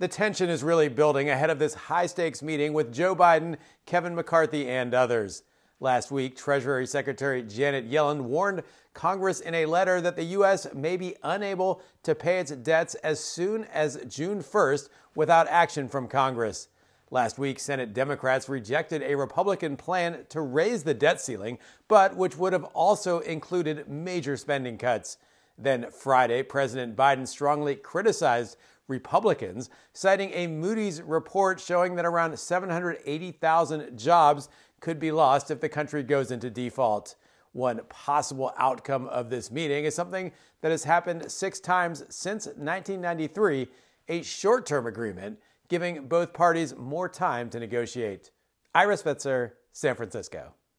The tension is really building ahead of this high-stakes meeting with Joe Biden, Kevin McCarthy, and others. Last week, Treasury Secretary Janet Yellen warned Congress in a letter that the U.S. may be unable to pay its debts as soon as June 1st without action from Congress. Last week, Senate Democrats rejected a Republican plan to raise the debt ceiling, but which would have also included major spending cuts. Then Friday, President Biden strongly criticized Republicans, citing a Moody's report showing that around 780,000 jobs could be lost if the country goes into default. One possible outcome of this meeting is something that has happened 6 times since 1993, a short-term agreement giving both parties more time to negotiate. Ira Spitzer, San Francisco.